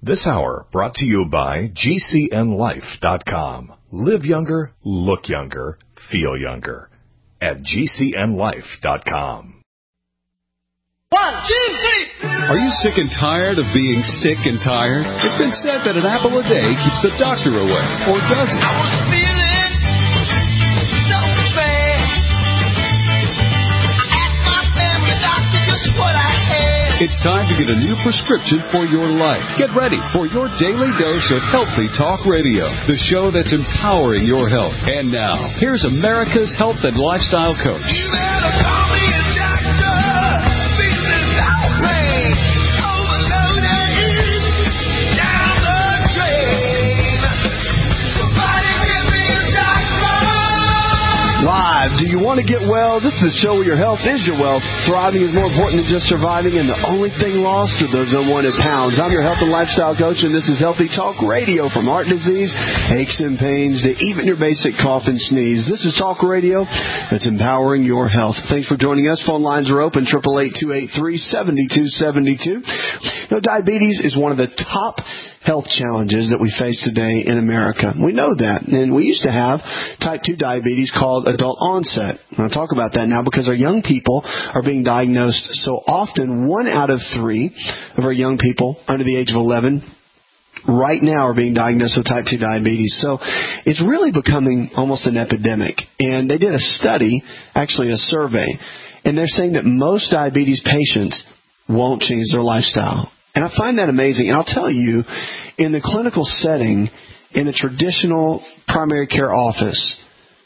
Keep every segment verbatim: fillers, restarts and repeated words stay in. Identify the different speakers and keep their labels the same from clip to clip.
Speaker 1: This hour brought to you by G C N life dot com. Live younger, look younger, feel younger at G C N life dot com.
Speaker 2: One, two, three.
Speaker 3: Are you sick and tired of being sick and tired? It's been said that an apple a day keeps the doctor away, or does it?
Speaker 2: I was feeling so bad. I asked my family doctor just what I had.
Speaker 3: It's time to get a new prescription for your life. Get ready for your daily dose of Healthy Talk Radio, the show that's empowering your health. And now, here's America's health and lifestyle coach.
Speaker 2: You better call me a doctor. Feeling outraged, overloaded, down the drain. Somebody give me a doctor.
Speaker 4: Live. Do you want to get well? This is the show where your health is your wealth. Thriving is more important than just surviving, and the only thing lost are those unwanted pounds. I'm your health and lifestyle coach, and this is Healthy Talk Radio. From heart disease, aches and pains, to even your basic cough and sneeze. This is Talk Radio that's empowering your health. Thanks for joining us. Phone lines are open, eight eight eight, two eight three, seven two seven two. You know, diabetes is one of the top health challenges that we face today in America. We know that. And we used to have type two diabetes called adult onset. And I'll talk about that now because our young people are being diagnosed so often. One out of three of our young people under the age of eleven right now are being diagnosed with type two diabetes. So it's really becoming almost an epidemic. And they did a study, actually a survey, and they're saying that most diabetes patients won't change their lifestyle. And I find that amazing. And I'll tell you, in the clinical setting, in a traditional primary care office,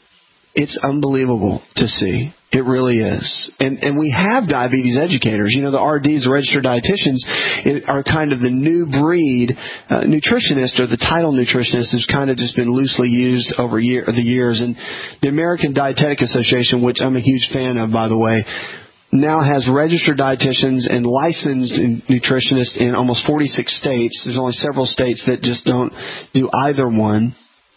Speaker 4: it's unbelievable to see. It really is. And and we have diabetes educators. You know, the R Ds, the registered dietitians, are kind of the new breed. Uh, nutritionist, or the title nutritionist, has kind of just been loosely used over year, the years. And the American Dietetic Association, which I'm a huge fan of, by the way, now has registered dietitians and licensed nutritionists in almost forty-six states. There's only several states that just don't do either one.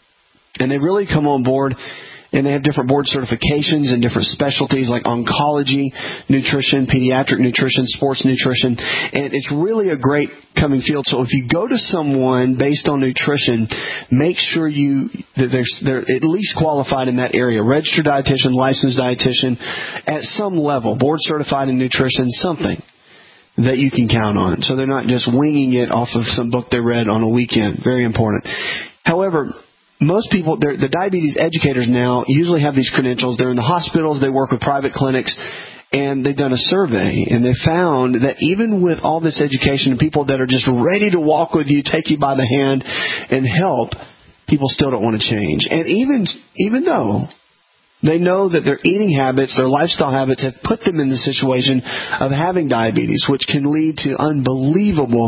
Speaker 4: And they really come on board, and they have different board certifications and different specialties like oncology, nutrition, pediatric nutrition, sports nutrition. And it's really a great coming field. So if you go to someone based on nutrition, make sure you that they're, they're at least qualified in that area. Registered dietitian, licensed dietitian, at some level, board certified in nutrition, something that you can count on. So they're not just winging it off of some book they read on a weekend. Very important. However, most people, the diabetes educators now usually have these credentials. They're in the hospitals. They work with private clinics. And they've done a survey, and they found that even with all this education and people that are just ready to walk with you, take you by the hand, and help, people still don't want to change. And even even though they know that their eating habits, their lifestyle habits have put them in the situation of having diabetes, which can lead to unbelievable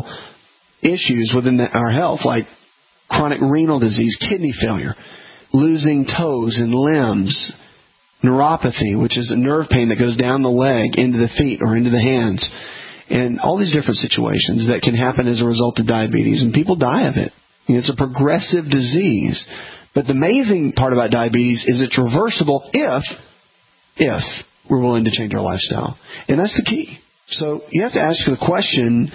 Speaker 4: issues within the, our health, like chronic renal disease, kidney failure, losing toes and limbs, neuropathy, which is a nerve pain that goes down the leg into the feet or into the hands, and all these different situations that can happen as a result of diabetes, and people die of it. You know, it's a progressive disease. But the amazing part about diabetes is it's reversible if, if we're willing to change our lifestyle. And that's the key. So you have to ask the question,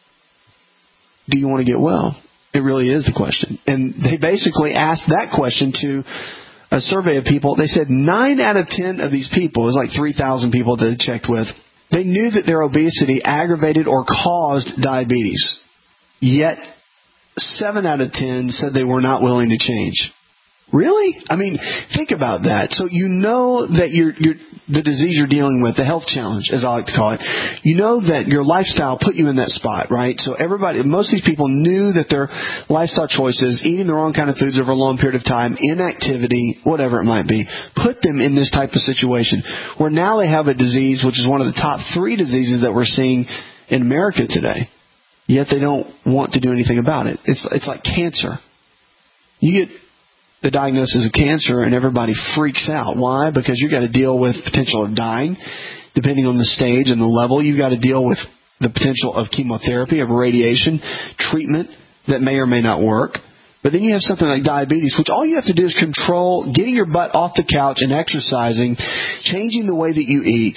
Speaker 4: do you want to get well? It really is the question. And they basically asked that question to a survey of people. They said nine out of ten of these people, it was like three thousand people that they checked with, they knew that their obesity aggravated or caused diabetes. Yet seven out of ten said they were not willing to change. Really? I mean, think about that. So you know that you're, you're, the disease you're dealing with, the health challenge, as I like to call it, you know that your lifestyle put you in that spot, right? So everybody, most of these people knew that their lifestyle choices, eating the wrong kind of foods over a long period of time, inactivity, whatever it might be, put them in this type of situation where now they have a disease which is one of the top three diseases that we're seeing in America today. Yet they don't want to do anything about it. It's, it's like cancer. You get the diagnosis of cancer and everybody freaks out. Why? Because you've got to deal with potential of dying, depending on the stage and the level. You've got to deal with the potential of chemotherapy, of radiation, treatment that may or may not work. But then you have something like diabetes, which all you have to do is control getting your butt off the couch and exercising, changing the way that you eat,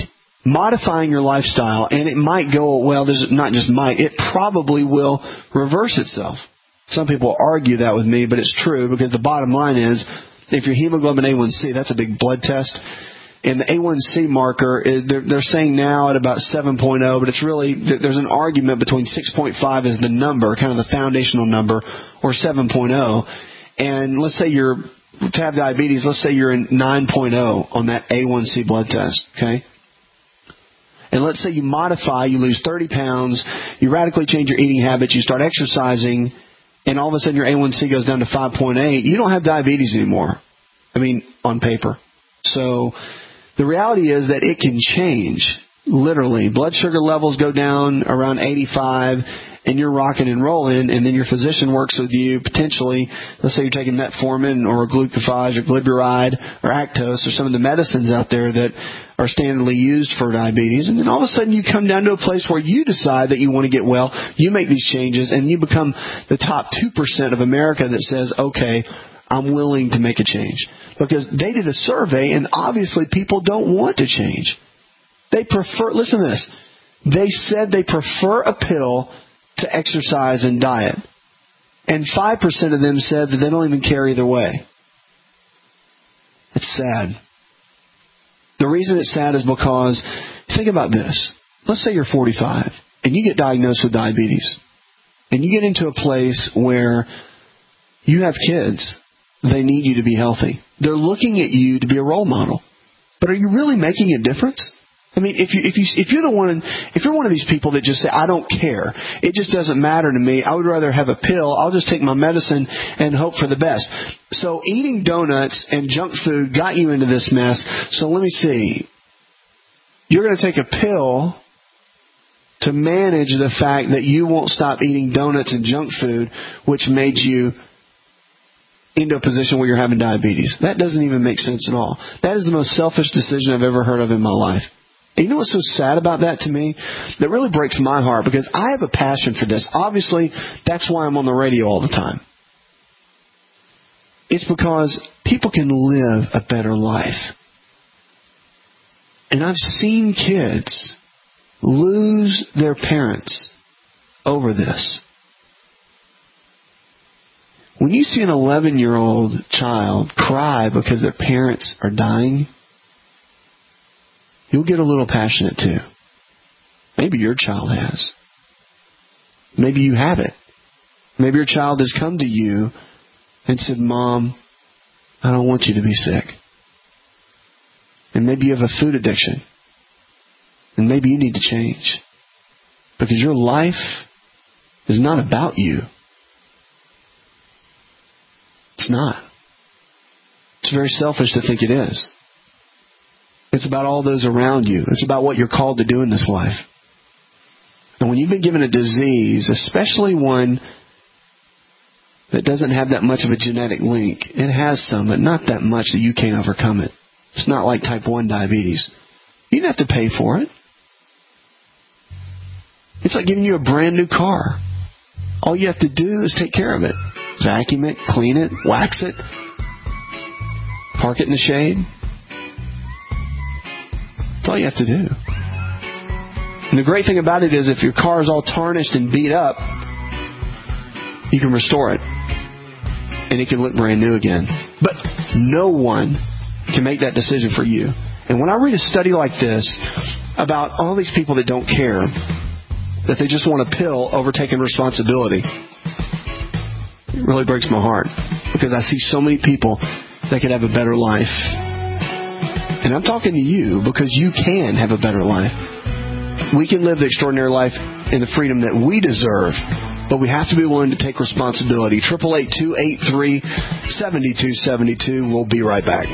Speaker 4: modifying your lifestyle, and it might go, well, there's not just might, it probably will reverse itself. Some people argue that with me, but it's true, because the bottom line is, if your hemoglobin A one C, that's a big blood test, and the A one C marker, is, they're, they're saying now at about seven point oh, but it's really, there's an argument between six point five as the number, kind of the foundational number, or seven point oh. And let's say you're, to have diabetes, let's say you're in nine point oh on that A one C blood test, okay? And let's say you modify, you lose thirty pounds, you radically change your eating habits, you start exercising, and all of a sudden your A one C goes down to five point eight, you don't have diabetes anymore. I mean, on paper. So the reality is that it can change, literally. Blood sugar levels go down around eighty-five, and you're rocking and rolling, and then your physician works with you, potentially, let's say you're taking metformin or glucophage or glyburide or Actos or some of the medicines out there that are standardly used for diabetes, and then all of a sudden you come down to a place where you decide that you want to get well, you make these changes, and you become the top two percent of America that says, okay, I'm willing to make a change. Because they did a survey, and obviously people don't want to change. They prefer, listen to this, they said they prefer a pill to exercise and diet. And five percent of them said that they don't even care either way. It's sad. The reason it's sad is because, think about this. Let's say you're forty-five and you get diagnosed with diabetes. And you get into a place where you have kids. They need you to be healthy. They're looking at you to be a role model. But are you really making a difference? I mean, if you if you if you're the one if you're one of these people that just say, I don't care, it just doesn't matter to me, I would rather have a pill, I'll just take my medicine and hope for the best. So eating donuts and junk food got you into this mess. So let me see. You're going to take a pill to manage the fact that you won't stop eating donuts and junk food, which made you into a position where you're having diabetes. That doesn't even make sense at all. That is the most selfish decision I've ever heard of in my life. And you know what's so sad about that to me? That really breaks my heart, because I have a passion for this. Obviously, that's why I'm on the radio all the time. It's because people can live a better life. And I've seen kids lose their parents over this. When you see an eleven-year-old child cry because their parents are dying, you'll get a little passionate too. Maybe your child has. Maybe you have it. Maybe your child has come to you and said, Mom, I don't want you to be sick. And maybe you have a food addiction. And maybe you need to change. Because your life is not about you. It's not. It's very selfish to think it is. It's about all those around you. It's about what you're called to do in this life. And when you've been given a disease, especially one that doesn't have that much of a genetic link, it has some, but not that much that you can't overcome it. It's not like type one diabetes. You don't have to pay for it. It's like giving you a brand new car. All you have to do is take care of it. Vacuum it, clean it, wax it, park it in the shade. That's all you have to do. And the great thing about it is if your car is all tarnished and beat up, you can restore it. And it can look brand new again. But no one can make that decision for you. And when I read a study like this about all these people that don't care, that they just want a pill over taking responsibility, it really breaks my heart. Because I see so many people that could have a better life. And I'm talking to you because you can have a better life. We can live the extraordinary life in the freedom that we deserve, but we have to be willing to take responsibility. eight eight eight, two eight three, seven two seven two. We'll be right back.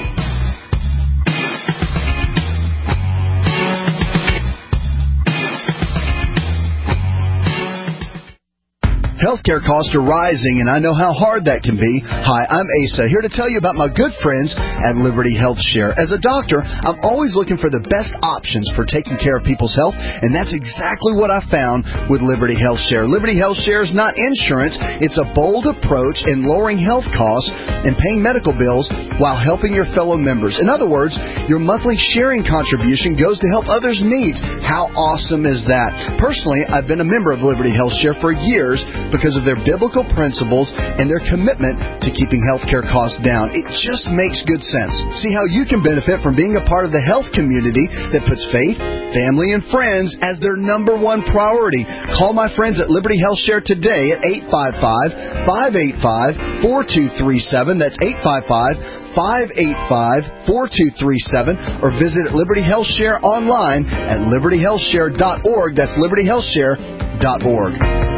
Speaker 4: Healthcare costs are rising, and I know how hard that can be. Hi, I'm Asa, here to tell you about my good friends at Liberty Health Share. As a doctor, I'm always looking for the best options for taking care of people's health, and that's exactly what I found with Liberty Health Share. Liberty Health Share is not insurance. It's a bold approach in lowering health costs and paying medical bills while helping your fellow members. In other words, your monthly sharing contribution goes to help others' needs. How awesome is that? Personally, I've been a member of Liberty Health Share for years because of their biblical principles and their commitment to keeping healthcare costs down. It just makes good sense. See how you can benefit from being a part of the health community that puts faith, family, and friends as their number one priority. Call my friends at Liberty Health Share today at eight five five, five eight five, four two three seven. That's eight five five, five eight five, four two three seven, or visit Liberty Health Share online at liberty health share dot org. That's liberty health share dot org.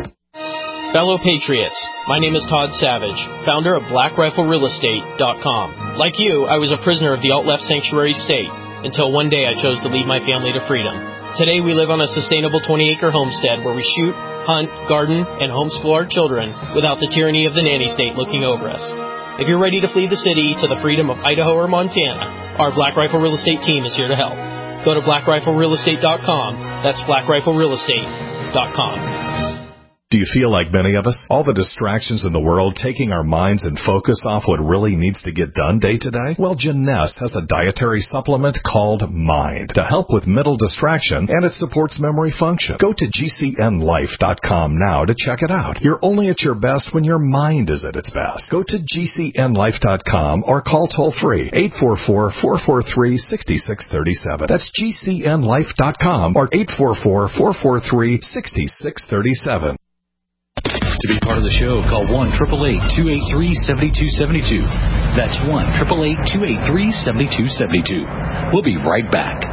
Speaker 5: Fellow Patriots, my name is Todd Savage, founder of black rifle real estate dot com. Like you, I was a prisoner of the alt-left sanctuary state until one day I chose to lead my family to freedom. Today we live on a sustainable twenty-acre homestead where we shoot, hunt, garden, and homeschool our children without the tyranny of the nanny state looking over us. If you're ready to flee the city to the freedom of Idaho or Montana, our Black Rifle Real Estate team is here to help. Go to black rifle real estate dot com. That's black rifle real estate dot com.
Speaker 1: Do you feel like many of us? All the distractions in the world taking our minds and focus off what really needs to get done day to day? Well, Janess has a dietary supplement called Mind to help with mental distraction, and it supports memory function. Go to G C N life dot com now to check it out. You're only at your best when your mind is at its best. Go to G C N life dot com or call toll-free eight four four, four four three, six six three seven. That's G C N life dot com or eight four four, four four three, six six three seven.
Speaker 3: To be part of the show, call one eight eight eight, two eight three, seven two seven two. That's one eight eight eight, two eight three, seven two seven two. We'll be right back.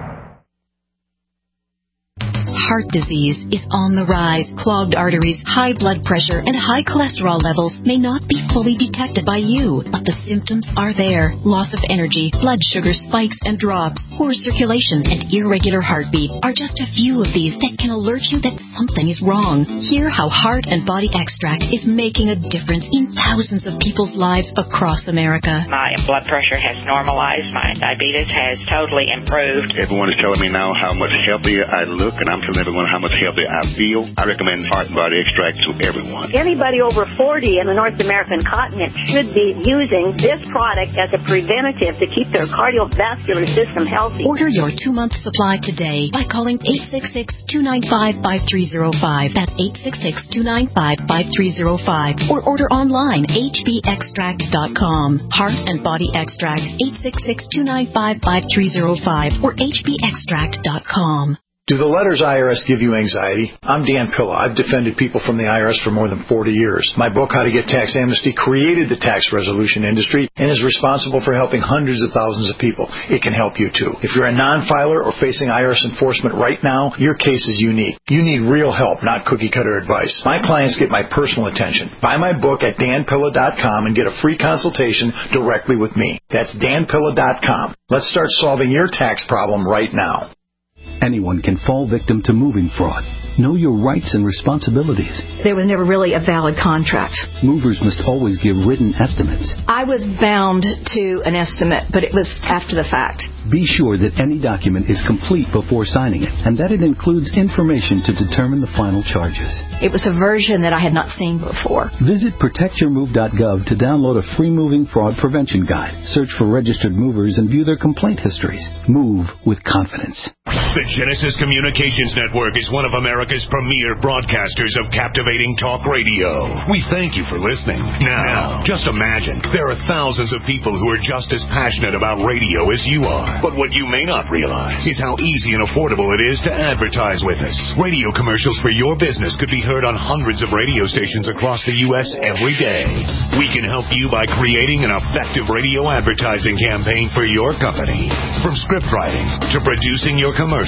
Speaker 6: Heart disease is on the rise. Clogged arteries, high blood pressure, and high cholesterol levels may not be fully detected by you, but the symptoms are there. Loss of energy, blood sugar spikes and drops, poor circulation, and irregular heartbeat are just a few of these that can alert you that something is wrong. Hear how Heart and Body Extract is making a difference in thousands of people's lives across America.
Speaker 7: My blood pressure has normalized. My diabetes has totally improved.
Speaker 8: Everyone is telling me now how much healthier I look, and I'm telling everyone how much healthier I feel. I recommend Heart and Body Extract to everyone.
Speaker 9: Anybody over forty in the North American continent should be using this product as a preventative to keep their cardiovascular system healthy.
Speaker 6: Order your two-month supply today by calling eight six six, two nine five, five three zero five. That's eight six six, two nine five, five three zero five. Or order online, h b extract dot com. Heart and Body Extract, eight six six, two nine five, five three zero five or h b extract dot com.
Speaker 10: Do the letters I R S give you anxiety? I'm Dan Pilla. I've defended people from the I R S for more than forty years. My book, How to Get Tax Amnesty, created the tax resolution industry and is responsible for helping hundreds of thousands of people. It can help you, too. If you're a non-filer or facing I R S enforcement right now, your case is unique. You need real help, not cookie-cutter advice. My clients get my personal attention. Buy my book at dan pilla dot com and get a free consultation directly with me. That's dan pilla dot com. Let's start solving your tax problem right now.
Speaker 3: Anyone can fall victim to moving fraud. Know your rights and responsibilities.
Speaker 11: There was never really a valid contract.
Speaker 3: Movers must always give written estimates.
Speaker 11: I was bound to an estimate, but it was after the fact.
Speaker 3: Be sure that any document is complete before signing it, and that it includes information to determine the final charges.
Speaker 11: It was a version that I had not seen before.
Speaker 3: Visit protect your move dot gov to download a free moving fraud prevention guide. Search for registered movers and view their complaint histories. Move with confidence.
Speaker 12: The Genesis Communications Network is one of America's premier broadcasters of captivating talk radio. We thank you for listening. Now, just imagine, there are thousands of people who are just as passionate about radio as you are. But what you may not realize is how easy and affordable it is to advertise with us. Radio commercials for your business could be heard on hundreds of radio stations across the U S every day. We can help you by creating an effective radio advertising campaign for your company. From script writing to producing your commercials,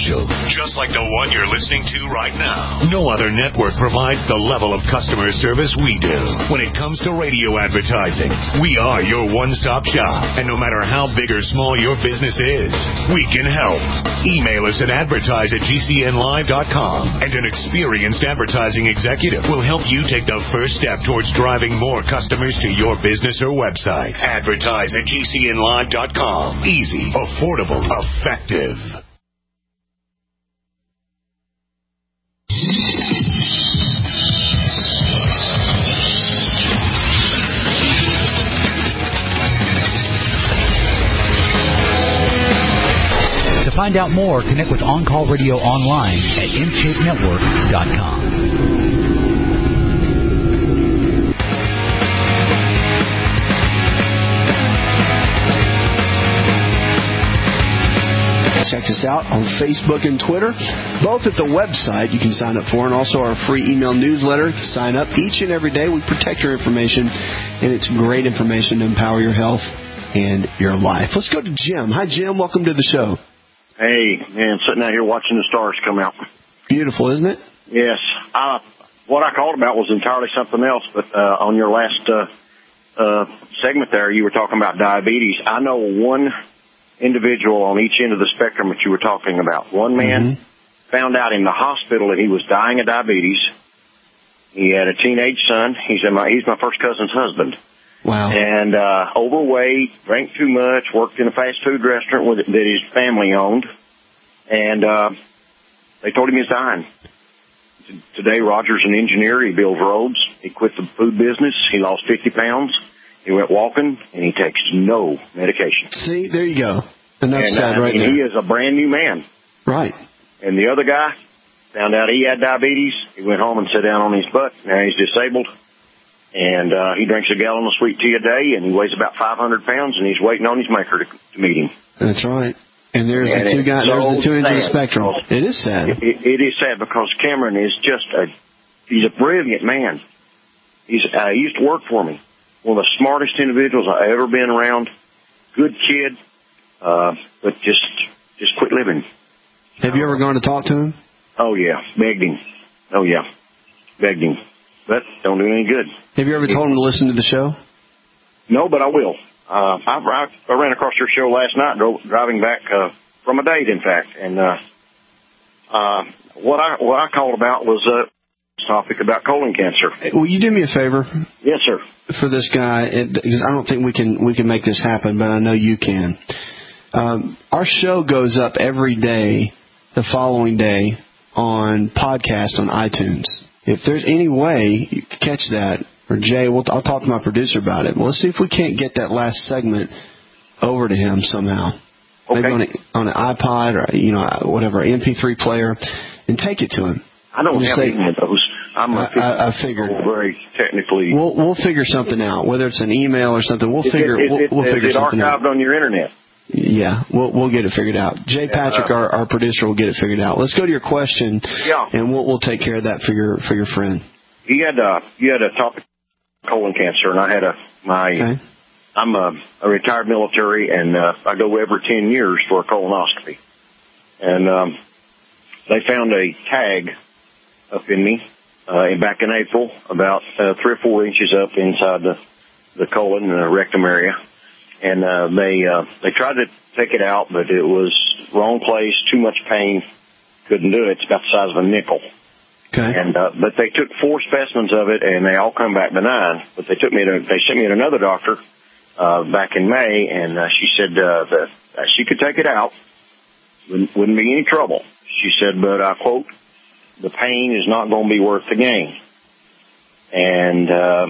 Speaker 12: commercial, just like the one you're listening to right now. No other network provides the level of customer service we do. When it comes to radio advertising, we are your one-stop shop. And no matter how big or small your business is, we can help. Email us at advertise at g c n live dot com, and an experienced advertising executive will help you take the first step towards driving more customers to your business or website. Advertise at g c n live dot com. Easy, affordable, effective.
Speaker 13: To find out more, connect with On Call Radio online at in shape network dot com.
Speaker 4: Check us out on Facebook and Twitter, both at the website you can sign up for, and also our free email newsletter. You can sign up each and every day. We protect your information, and it's great information to empower your health and your life. Let's go to Jim. Hi, Jim. Welcome to the show.
Speaker 14: Hey, man, sitting out here watching the stars come out.
Speaker 4: Beautiful, isn't it?
Speaker 14: Yes. Uh, what I called about was entirely something else, but uh, on your last uh, uh, segment there, you were talking about diabetes. I know one individual on each end of the spectrum that you were talking about. One man mm-hmm. found out in the hospital that he was dying of diabetes. He had a teenage son. He's my, he's my first cousin's husband.
Speaker 4: Wow.
Speaker 14: And uh, overweight, drank too much, worked in a fast food restaurant with, that his family owned. And uh, they told him he was dying. Today, Roger's an engineer. He builds roads. He quit the food business. He lost fifty pounds. He went walking, and he takes no medication.
Speaker 4: See, there you go. Enough
Speaker 14: and,
Speaker 4: said
Speaker 14: uh,
Speaker 4: right
Speaker 14: and
Speaker 4: there.
Speaker 14: he is a brand new man.
Speaker 4: Right.
Speaker 14: And the other guy found out he had diabetes. He went home and sat down on his butt. Now he's disabled. And uh, he drinks a gallon of sweet tea a day, and he weighs about five hundred pounds, and he's waiting on his maker to, to meet him.
Speaker 4: That's right. And there's
Speaker 14: and
Speaker 4: the two guys.
Speaker 14: So
Speaker 4: there's the two ends of the
Speaker 14: sad.
Speaker 4: spectrum. It is sad.
Speaker 14: It, it, it is sad because Cameron is just a, he's a brilliant man. He's, uh, he used to work for me. One of the smartest individuals I've ever been around. Good kid, uh, but just, just quit living.
Speaker 4: Have you ever gone to talk to him?
Speaker 14: Oh, yeah. Begged him. Oh, yeah. Begged him. But don't do any good.
Speaker 4: Have you ever told him to listen to the show?
Speaker 14: No, but I will. Uh, I, I, I ran across your show last night, drove, driving back uh, from a date, in fact. And uh, uh, what I what I called about was a topic about colon cancer.
Speaker 4: Will you do me a favor?
Speaker 14: Yes, sir.
Speaker 4: For this guy, it, because I don't think we can we can make this happen, but I know you can. Um, our show goes up every day, the following day, on podcast on iTunes. If there's any way you can catch that, or Jay, we'll, I'll talk to my producer about it. Well, let's see if we can't get that last segment over to him somehow.
Speaker 14: Okay.
Speaker 4: Maybe on, a, on an iPod or, you know, whatever, M P three player, and take it to him.
Speaker 14: I don't have
Speaker 4: say,
Speaker 14: any of those. I'm
Speaker 4: I, I, I figured.
Speaker 14: Very technically.
Speaker 4: We'll, we'll figure something out, whether it's an email or something. We'll
Speaker 14: is
Speaker 4: figure
Speaker 14: it, is
Speaker 4: we'll,
Speaker 14: it,
Speaker 4: we'll figure
Speaker 14: is it
Speaker 4: something out.
Speaker 14: archived on your internet?
Speaker 4: Yeah, we'll we'll get it figured out. Jay
Speaker 14: yeah,
Speaker 4: Patrick,
Speaker 14: uh,
Speaker 4: our, our producer, will get it figured out. Let's go to your question,
Speaker 14: yeah.
Speaker 4: and we'll we'll take care of that for your for your friend.
Speaker 14: You had uh you had a topic colon cancer, and I had a my
Speaker 4: okay.
Speaker 14: I'm a, a retired military, and uh, I go every ten years for a colonoscopy, and um, they found a tag up in me uh, back in April, about uh, three or four inches up inside the the colon and the rectum area. And, uh, they, uh, they tried to take it out, but it was wrong place, too much pain, couldn't do it. It's about the size of a nickel.
Speaker 4: Okay.
Speaker 14: And, uh, but they took four specimens of it and they all come back benign, but they took me to, they sent me to another doctor, uh, back in May, and, uh, she said, uh, that uh, she could take it out. Wouldn't, wouldn't be any trouble. She said, but I quote, the pain is not going to be worth the gain. And, uh,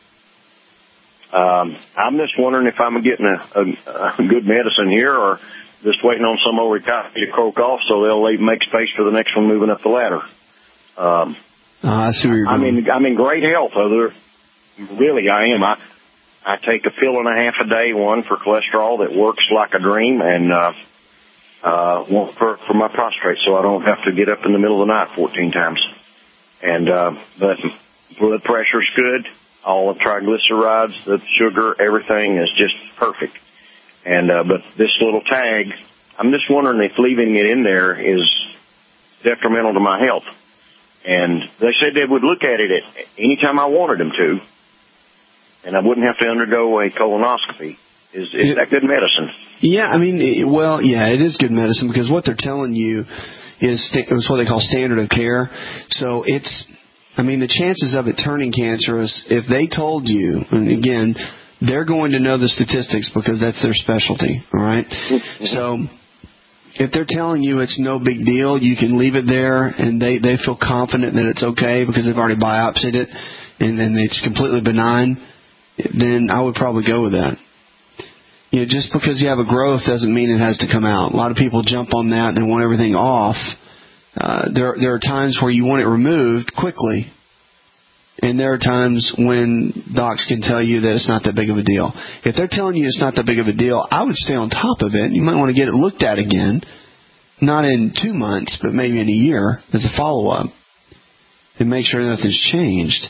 Speaker 14: Um, I'm just wondering if I'm getting a, a, a good medicine here, or just waiting on some old retired to croak off so they'll leave, make space for the next one moving up the ladder. Um,
Speaker 4: uh, I see where you're
Speaker 14: I'm
Speaker 4: going.
Speaker 14: in, I'm in great health. Other, really, I am. I I take a pill and a half a day, one for cholesterol that works like a dream, and uh, uh, one for for my prostate, so I don't have to get up in the middle of the night fourteen times. And uh, but blood pressure's good. All the triglycerides, the sugar, everything is just perfect. And, uh, but this little tag, I'm just wondering if leaving it in there is detrimental to my health. And they said they would look at it at any time I wanted them to, and I wouldn't have to undergo a colonoscopy. Is, is
Speaker 4: it,
Speaker 14: that good medicine?
Speaker 4: Yeah, I mean, well, yeah, it is good medicine because what they're telling you is sta- it's what they call standard of care. So it's, I mean, the chances of it turning cancerous, if they told you, and again, they're going to know the statistics because that's their specialty, all right? So if they're telling you it's no big deal, you can leave it there, and they, they feel confident that it's okay because they've already biopsied it, and then it's completely benign, then I would probably go with that. You know, just because you have a growth doesn't mean it has to come out. A lot of people jump on that and they want everything off. Uh, there, there are times where you want it removed quickly, and there are times when docs can tell you that it's not that big of a deal. If they're telling you it's not that big of a deal, I would stay on top of it. You might want to get it looked at again, not in two months, but maybe in a year as a follow-up, and make sure nothing's changed.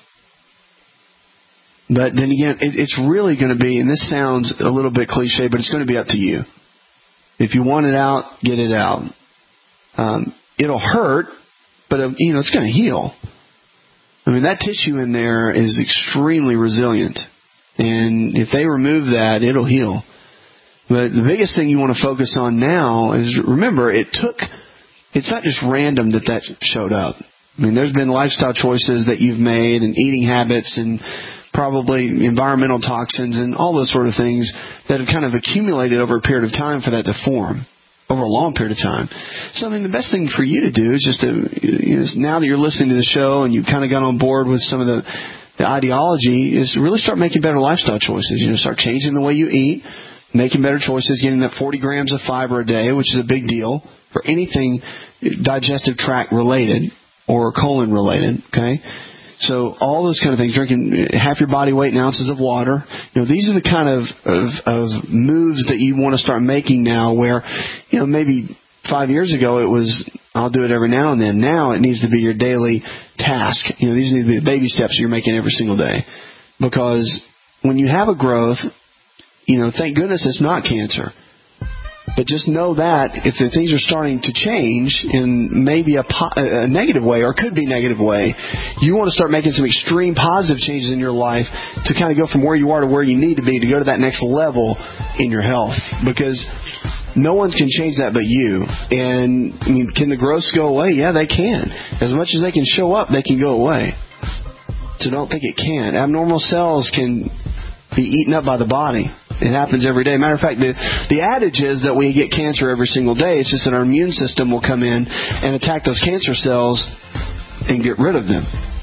Speaker 4: But then again, it, it's really going to be, and this sounds a little bit cliche, but it's going to be up to you. If you want it out, get it out. Um, it'll hurt, but uh, you know it's going to heal. I mean, that tissue in there is extremely resilient, and if they remove that, it'll heal. But the biggest thing you want to focus on now is, remember, it took, it's not just random that that showed up. I mean, there's been lifestyle choices that you've made and eating habits and probably environmental toxins and all those sort of things that have kind of accumulated over a period of time for that to form, over a long period of time. So, I mean, the best thing for you to do is just to, you know, now that you're listening to the show and you've kind of got on board with some of the, the ideology, is really start making better lifestyle choices. You know, start changing the way you eat, making better choices, getting that forty grams of fiber a day, which is a big deal for anything digestive tract related or colon related, okay? So all those kind of things, drinking half your body weight in ounces of water, you know, these are the kind of, of, of moves that you want to start making now where, you know, maybe five years ago it was, I'll do it every now and then. Now it needs to be your daily task. You know, these need to be the baby steps you're making every single day. Because when you have a growth, you know, thank goodness it's not cancer. But just know that if the things are starting to change in maybe a, po- a negative way, or could be negative way, you want to start making some extreme positive changes in your life to kind of go from where you are to where you need to be to go to that next level in your health. Because no one can change that but you. And I mean, can the growths go away? Yeah, they can. As much as they can show up, they can go away. So don't think it can't. Abnormal cells can be eaten up by the body. It happens every day. Matter of fact, the, the adage is that we get cancer every single day. It's just that our immune system will come in and attack those cancer cells and get rid of them.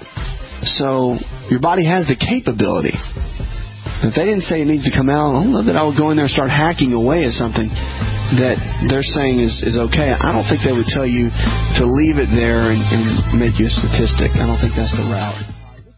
Speaker 4: So your body has the capability. If they didn't say it needs to come out, I don't know that I would go in there and start hacking away at something that they're saying is, is okay. I don't think they would tell you to leave it there and, and make you a statistic. I don't think that's the route.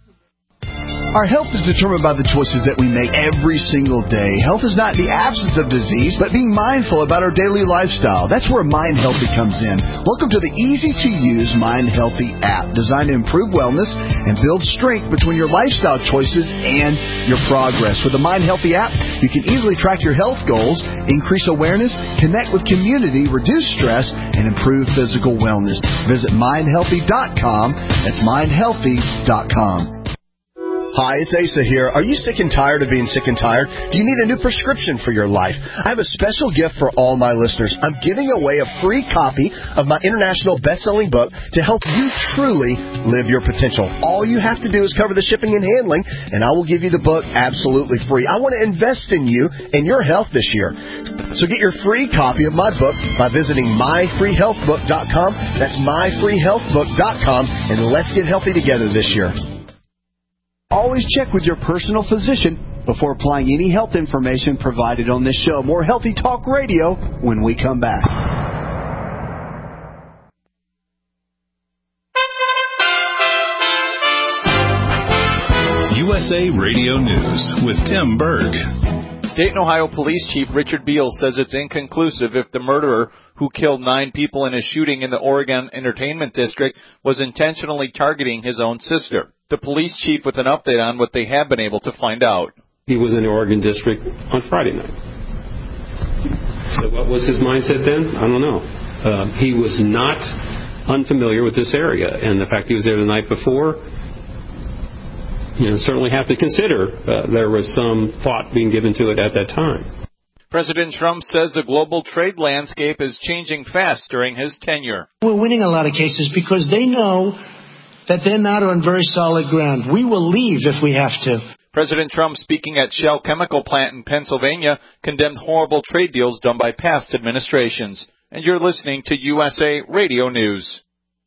Speaker 15: Our health is determined by the choices that we make every single day. Health is not the absence of disease, but being mindful about our daily lifestyle. That's where Mind Healthy comes in. Welcome to the easy-to-use Mind Healthy app, designed to improve wellness and build strength between your lifestyle choices and your progress. With the Mind Healthy app, you can easily track your health goals, increase awareness, connect with community, reduce stress, and improve physical wellness. Visit mind healthy dot com. That's mind healthy dot com.
Speaker 16: Hi, it's Asa here. Are you sick and tired of being sick and tired? Do you need a new prescription for your life? I have a special gift for all my listeners. I'm giving away a free copy of my international best-selling book to help you truly live your potential. All you have to do is cover the shipping and handling, and I will give you the book absolutely free. I want to invest in you and your health this year. So get your free copy of my book by visiting my free health book dot com. That's my free health book dot com, and let's get healthy together this year.
Speaker 4: Always check with your personal physician before applying any health information provided on this show. More Healthy Talk Radio when we come back.
Speaker 1: U S A Radio News with Tim Berg.
Speaker 17: Dayton, Ohio Police Chief Richard Beals says it's inconclusive if the murderer who killed nine people in a shooting in the Oregon Entertainment District was intentionally targeting his own sister. The police chief with an update on what they have been able to find out.
Speaker 18: He was in the Oregon District on Friday night. So what was his mindset then? I don't know. Uh, he was not unfamiliar with this area, and the fact he was there the night before, you know, certainly have to consider uh, there was some thought being given to it at that time.
Speaker 17: President Trump says the global trade landscape is changing fast during his tenure.
Speaker 19: We're winning a lot of cases because they know that they're not on very solid ground. We will leave if we have to.
Speaker 17: President Trump, speaking at Shell Chemical Plant in Pennsylvania, condemned horrible trade deals done by past administrations. And you're listening to U S A Radio News.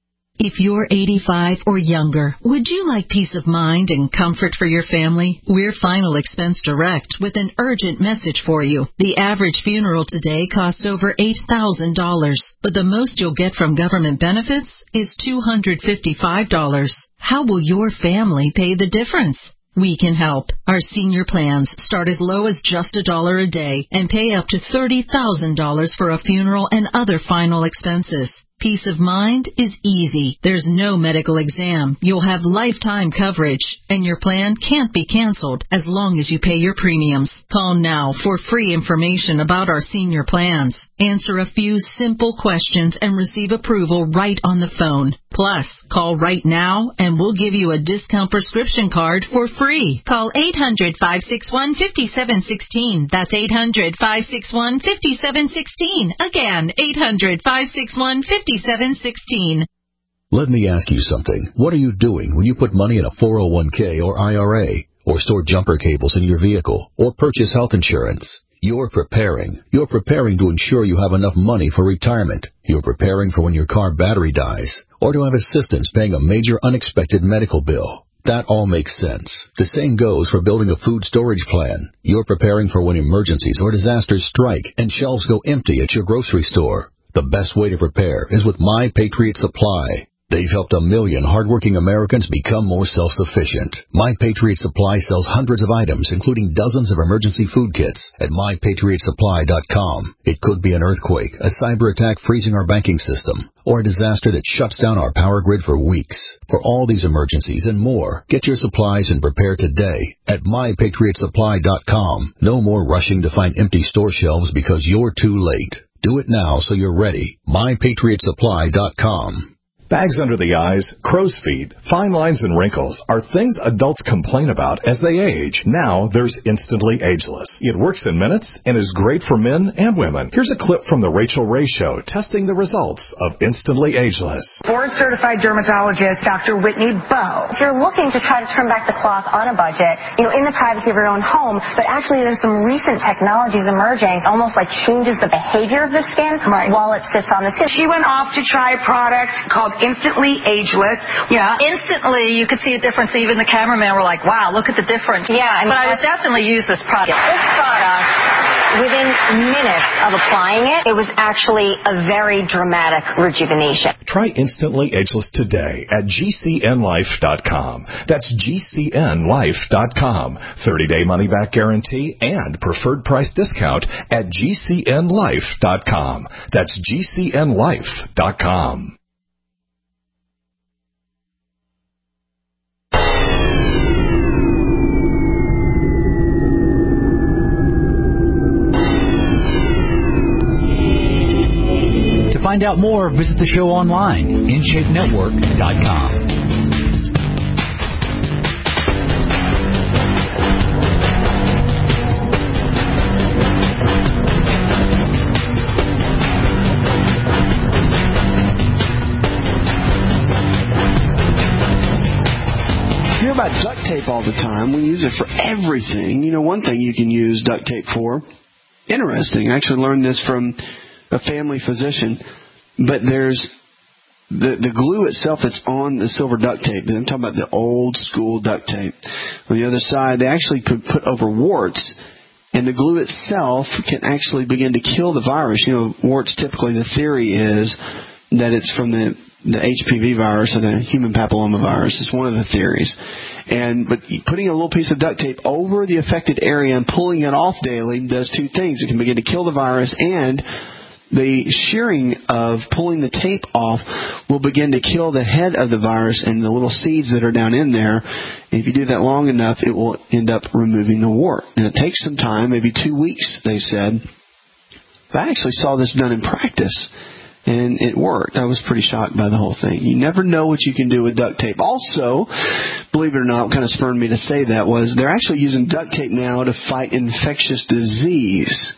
Speaker 6: If you're eighty-five or younger, would you like peace of mind and comfort for your family? We're Final Expense Direct with an urgent message for you. The average funeral today costs over eight thousand dollars, but the most you'll get from government benefits is two hundred fifty-five dollars. How will your family pay the difference? We can help. Our senior plans start as low as just a dollar a day and pay up to thirty thousand dollars for a funeral and other final expenses. Peace of mind is easy. There's no medical exam. You'll have lifetime coverage, and your plan can't be canceled as long as you pay your premiums. Call now for free information about our senior plans. Answer a few simple questions and receive approval right on the phone. Plus, call right now and we'll give you a discount prescription card for free. Call eight hundred, five six one, five seven one six. That's eight hundred, five six one, five seven one six. Again, eight hundred, five six one, five seven one six.
Speaker 20: Let me ask you something. What are you doing when you put money in a four oh one k or I R A, or store jumper cables in your vehicle, or purchase health insurance? You're preparing. You're preparing to ensure you have enough money for retirement. You're preparing for when your car battery dies, or to have assistance paying a major unexpected medical bill. That all makes sense. The same goes for building a food storage plan. You're preparing for when emergencies or disasters strike and shelves go empty at your grocery store. The best way to prepare is with My Patriot Supply. They've helped a million hardworking Americans become more self-sufficient. My Patriot Supply sells hundreds of items, including dozens of emergency food kits, at my patriot supply dot com. It could be an earthquake, a cyber attack freezing our banking system, or a disaster that shuts down our power grid for weeks. For all these emergencies and more, get your supplies and prepare today at my patriot supply dot com. No more rushing to find empty store shelves because you're too late. Do it now so you're ready. my patriot supply dot com.
Speaker 1: Bags under the eyes, crow's feet, fine lines, and wrinkles are things adults complain about as they age. Now there's Instantly Ageless. It works in minutes and is great for men and women. Here's a clip from the Rachel Ray Show testing the results of Instantly Ageless.
Speaker 21: Board-certified dermatologist Doctor Whitney Bowe.
Speaker 22: If you're looking to try to turn back the clock on a budget, you know, in the privacy of your own home, but actually there's some recent technologies emerging, almost like changes the behavior of the skin right. while it sits on the skin.
Speaker 21: She went off to try a product called Instantly Ageless.
Speaker 23: Yeah, instantly you could see a difference. Even the cameraman were like, wow, look at the difference.
Speaker 22: Yeah. I mean,
Speaker 23: but I would definitely use this product.
Speaker 22: This product, within minutes of applying it, it was actually a very dramatic rejuvenation.
Speaker 1: Try Instantly Ageless today at G C N life dot com. That's G C N life dot com. thirty-day money-back guarantee and preferred price discount at G C N life dot com. That's G C N life dot com.
Speaker 13: To find out more, visit the show online, in shape network dot com.
Speaker 4: You hear about duct tape all the time. We use it for everything. You know, one thing you can use duct tape for, interesting, I actually learned this from a family physician, but there's the the glue itself that's on the silver duct tape. I'm talking about the old school duct tape. On the other side, they actually put, put over warts, and the glue itself can actually begin to kill the virus. You know, warts, typically the theory is that it's from the the H P V virus or the human papilloma virus. It's one of the theories. And but putting a little piece of duct tape over the affected area and pulling it off daily does two things. It can begin to kill the virus, and the shearing of pulling the tape off will begin to kill the head of the virus and the little seeds that are down in there. And if you do that long enough, it will end up removing the wart. And it takes some time, maybe two weeks, they said. But I actually saw this done in practice, and it worked. I was pretty shocked by the whole thing. You never know what you can do with duct tape. Also, believe it or not, what kind of spurred me to say that was they're actually using duct tape now to fight infectious disease.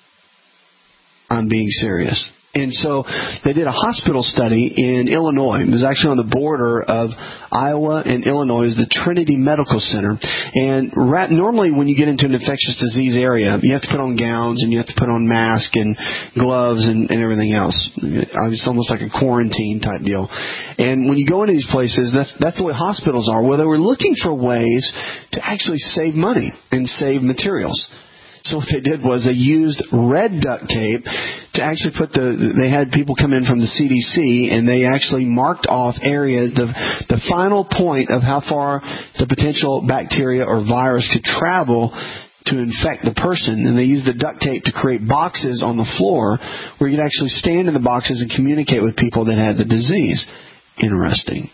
Speaker 4: I'm being serious. And so they did a hospital study in Illinois. It was actually on the border of Iowa and Illinois. It was the Trinity Medical Center. And rat, normally when you get into an infectious disease area, you have to put on gowns and you have to put on masks and gloves and, and everything else. It's almost like a quarantine type deal. And when you go into these places, that's, that's the way hospitals are. Well, they were looking for ways to actually save money and save materials. So what they did was they used red duct tape to actually put the, they had people come in from the C D C and they actually marked off areas, the, the final point of how far the potential bacteria or virus could travel to infect the person. And they used the duct tape to create boxes on the floor where you could actually stand in the boxes and communicate with people that had the disease. Interesting.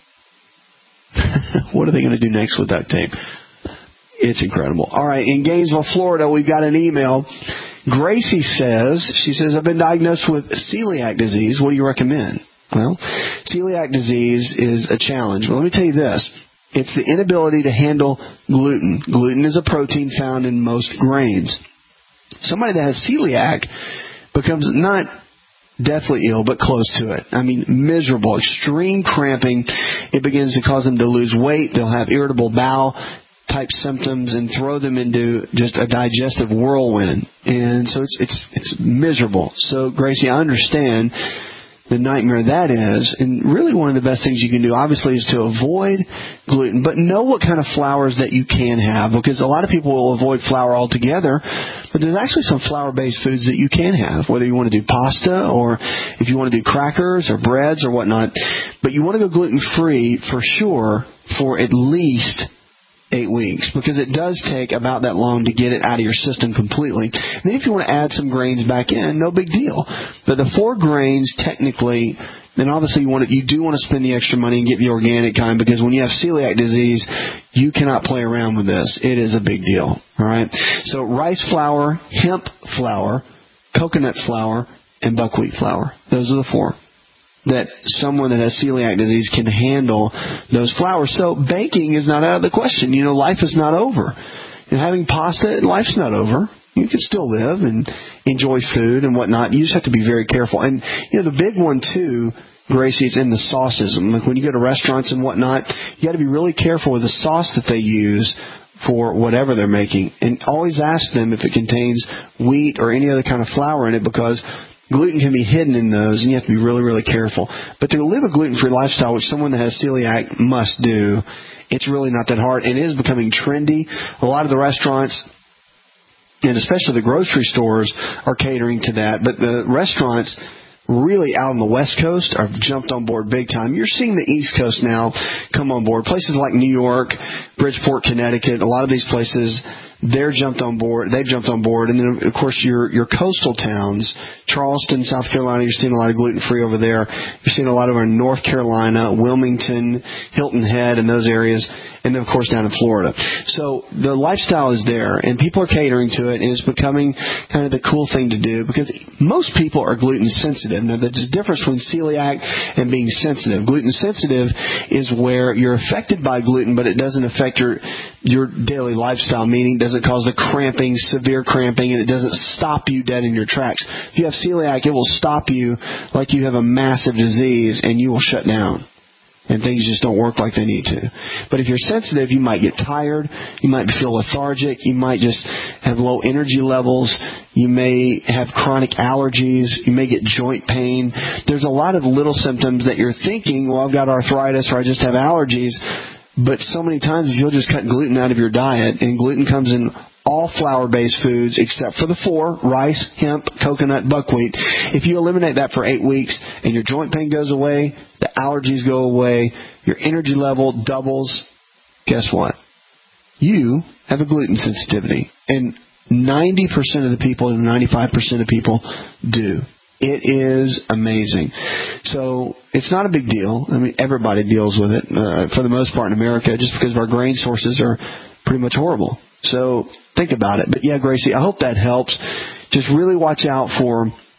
Speaker 4: What are they going to do next with duct tape? It's incredible. All right, in Gainesville, Florida, we've got an email. Gracie says, she says, I've been diagnosed with celiac disease. What do you recommend? Well, celiac disease is a challenge. But let me tell you this. It's the inability to handle gluten. Gluten is a protein found in most grains. Somebody that has celiac becomes not deathly ill, but close to it. I mean, miserable, extreme cramping. It begins to cause them to lose weight. They'll have irritable bowel type symptoms and throw them into just a digestive whirlwind. And so it's it's it's miserable. So, Gracie, I understand the nightmare that is. And really one of the best things you can do, obviously, is to avoid gluten, but know what kind of flours that you can have, because a lot of people will avoid flour altogether, but there's actually some flour-based foods that you can have, whether you want to do pasta or if you want to do crackers or breads or whatnot. But you want to go gluten-free for sure for at least eight weeks, because it does take about that long to get it out of your system completely. And then if you want to add some grains back in, no big deal. But the four grains, technically, then obviously you want to, you do want to spend the extra money and get the organic kind, because when you have celiac disease, you cannot play around with this. It is a big deal. All right. So rice flour, hemp flour, coconut flour, and buckwheat flour. Those are the four that someone that has celiac disease can handle those flours. So baking is not out of the question. You know, life is not over. And having pasta, life's not over. You can still live and enjoy food and whatnot. You just have to be very careful. And, you know, the big one, too, Gracie, is in the sauces. Like when you go to restaurants and whatnot, you got to be really careful with the sauce that they use for whatever they're making. And always ask them if it contains wheat or any other kind of flour in it, because gluten can be hidden in those, and you have to be really, really careful. But to live a gluten-free lifestyle, which someone that has celiac must do, it's really not that hard. And it is becoming trendy. A lot of the restaurants, and especially the grocery stores, are catering to that. But the restaurants really out on the West Coast have jumped on board big time. You're seeing the East Coast now come on board. Places like New York, Bridgeport, Connecticut, a lot of these places, they're jumped on board. They've jumped on board. And then, of course, your your coastal towns, Charleston, South Carolina, you're seeing a lot of gluten-free over there. You're seeing a lot over in North Carolina, Wilmington, Hilton Head, and those areas. And then, of course, down in Florida. So the lifestyle is there, and people are catering to it, and it's becoming kind of the cool thing to do, because most people are gluten sensitive. Now, there's a difference between celiac and being sensitive. Gluten sensitive is where you're affected by gluten, but it doesn't affect your your daily lifestyle, meaning it doesn't cause the cramping, severe cramping, and it doesn't stop you dead in your tracks. If you have celiac, it will stop you like you have a massive disease, and you will shut down. And things just don't work like they need to. But if you're sensitive, you might get tired. You might feel lethargic. You might just have low energy levels. You may have chronic allergies. You may get joint pain. There's a lot of little symptoms that you're thinking, well, I've got arthritis or I just have allergies. But so many times, if you'll just cut gluten out of your diet, and gluten comes in all flour-based foods except for the four, rice, hemp, coconut, buckwheat. If you eliminate that for eight weeks and your joint pain goes away, the allergies go away, your energy level doubles, guess what? You have a gluten sensitivity. And ninety percent of the people and ninety-five percent of people do. It is amazing. So it's not a big deal. I mean, everybody deals with it uh, for the most part in America, just because our grain sources are pretty much horrible. So think about it. But yeah, Gracie, I hope that helps. Just really watch out for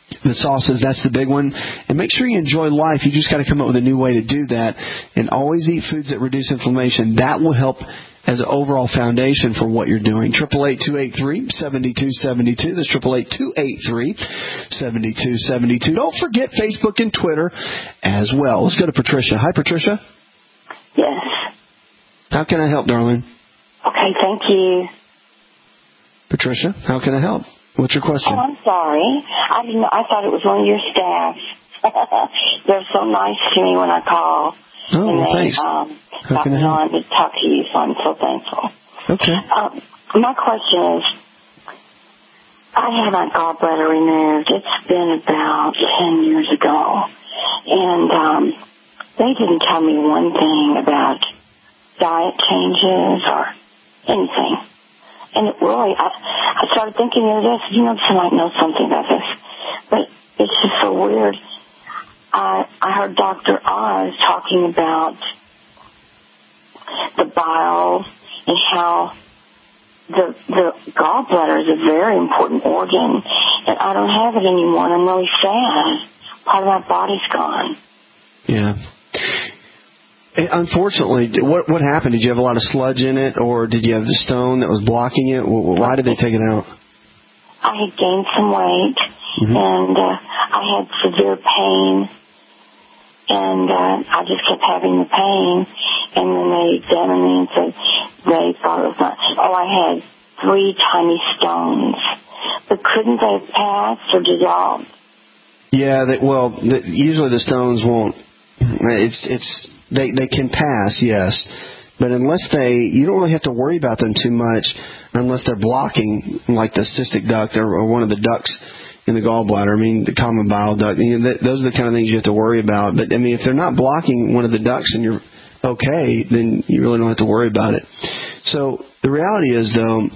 Speaker 4: The sauces, that's the big one. And make sure you enjoy life. You just got to come up with a new way to do that. And always eat foods that reduce inflammation. That will help as an overall foundation for what you're doing. eight eight eight, two eight three, seven two seven two. That's eight eight eight, two eight three, seven two seven two. Don't forget Facebook and Twitter as well. Let's go to Patricia. Hi, Patricia.
Speaker 2: Yes.
Speaker 4: How can I help, darling?
Speaker 2: Okay, thank you.
Speaker 4: Patricia, how can I help? What's your question?
Speaker 2: Oh, I'm sorry. I didn't know. I thought it was one of your staff. They're so nice to me when I call.
Speaker 4: Oh,
Speaker 2: and they,
Speaker 4: thanks.
Speaker 2: Um,
Speaker 4: how
Speaker 2: got
Speaker 4: can I
Speaker 2: me
Speaker 4: help?
Speaker 2: on to talk to you, so I'm so thankful.
Speaker 4: Okay.
Speaker 2: Um, my question is, I had my gallbladder removed. It's been about ten years ago. And um, they didn't tell me one thing about diet changes or anything. And it really, I, I started thinking of this, you know, I might know something about this, but it's just so weird. I, I heard Doctor Oz talking about the bile and how the the gallbladder is a very important organ, and I don't have it anymore, and I'm really sad. Part of my body's gone.
Speaker 4: Yeah. Unfortunately, what what happened? Did you have a lot of sludge in it, or did you have the stone that was blocking it? Why did they take it out?
Speaker 2: I had gained some weight, mm-hmm. and uh, I had severe pain, and uh, I just kept having the pain. And then they examined me and said they thought it was not. Oh, I had three tiny stones, but couldn't they have passed or dissolved? Yeah, they, well, the, usually the stones won't. It's it's. They they can pass, yes, but unless they, you don't really have to worry about them too much unless they're blocking, like the cystic duct or, or one of the ducts in the gallbladder. I mean, the common bile duct. You know, that, those are the kind of things you have to worry about. But I mean, if they're not blocking one of the ducts and you're okay, then you really don't have to worry about it. So the reality is, though,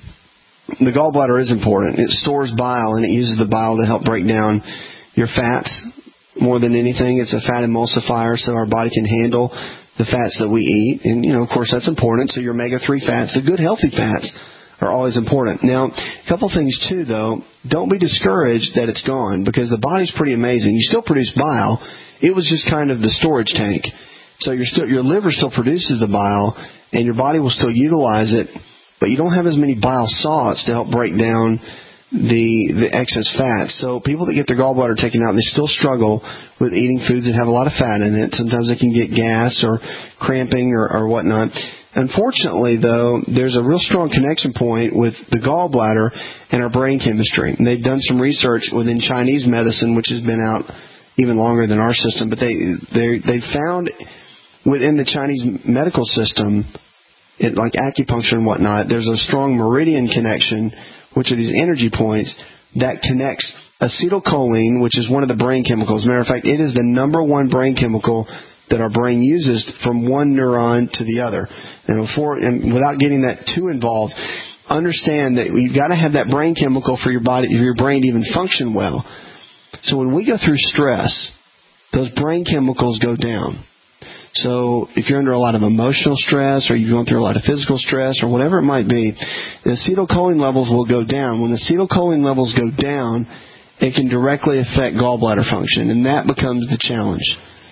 Speaker 2: the gallbladder is important. It stores bile and it uses the bile to help break down your fats. More than anything, it's a fat emulsifier, so our body can handle the fats that we eat. And, you know, of course, that's important. So your omega three fats, the good, healthy fats, are always important. Now, a couple things, too, though. Don't be discouraged that it's gone, because the body's pretty amazing. You still produce bile. It was just kind of the storage tank. So you're still, your liver still produces the bile, and your body will still utilize it, but you don't have as many bile salts to help break down the the excess fat. So people that get their gallbladder taken out, they still struggle with eating foods that have a lot of fat in it. Sometimes they can get gas or cramping or, or whatnot. Unfortunately, though, there's a real strong connection point with the gallbladder and our brain chemistry. And they've done some research within Chinese medicine, which has been out even longer than our system. But they they they found within the Chinese medical system, it, like acupuncture and whatnot, there's a strong meridian connection, which are these energy points that connects acetylcholine, which is one of the brain chemicals. As a matter of fact, it is the number one brain chemical that our brain uses from one neuron to the other. And before, and without getting that too involved, understand that you've got to have that brain chemical for your body, for your brain to even function well. So when we go through stress, those brain chemicals go down. So if you're under a lot of emotional stress or you're going through a lot of physical stress or whatever it might be, the acetylcholine levels will go down. When the acetylcholine levels go down, it can directly affect gallbladder function, and that becomes the challenge.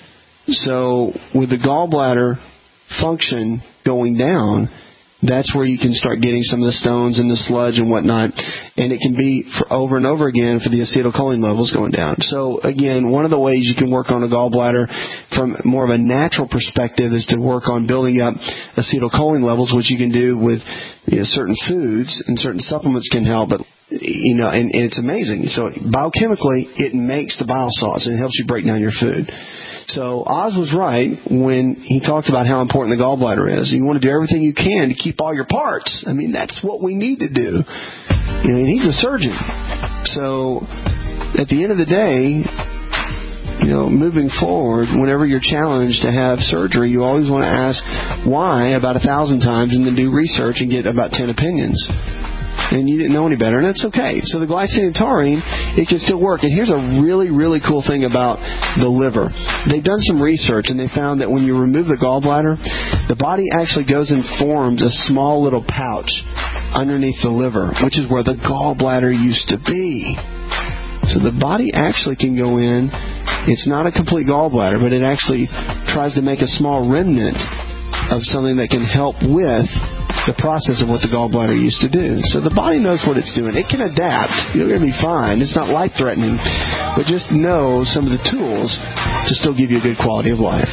Speaker 2: So with the gallbladder function going down, that's where you can start getting some of the stones and the sludge and whatnot. And it can be for over and over again for the acetylcholine levels going down. So, again, one of the ways you can work on a gallbladder from more of a natural perspective is to work on building up acetylcholine levels, which you can do with you know, certain foods, and certain supplements can help. But, you know, and, and it's amazing. So, biochemically, it makes the bile salts and it helps you break down your food. So Oz was right when he talked about how important the gallbladder is. You want to do everything you can to keep all your parts. I mean, that's what we need to do. You know, and he's a surgeon. So at the end of the day, you know, moving forward, whenever you're challenged to have surgery, you always want to ask why about a thousand times and then do research and get about ten opinions. And you didn't know any better, and that's okay. So the glycine and taurine, it can still work. And here's a really, really cool thing about the liver. They've done some research, and they found that when you remove the gallbladder, the body actually goes and forms a small little pouch underneath the liver, which is where the gallbladder used to be.
Speaker 4: So the body actually can go in. It's not a complete gallbladder, but it actually tries to make a small remnant of something that can help with the process of what the gallbladder used to do. So the body knows what it's doing. It can adapt. You're going to be fine. It's not life-threatening, but just know some of the tools to still give you a good quality of life.